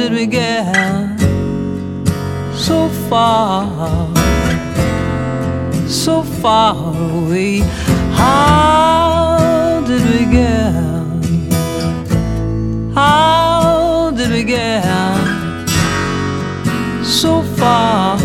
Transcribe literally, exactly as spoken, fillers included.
did we get so far, so far away? How did we get, how did we get so far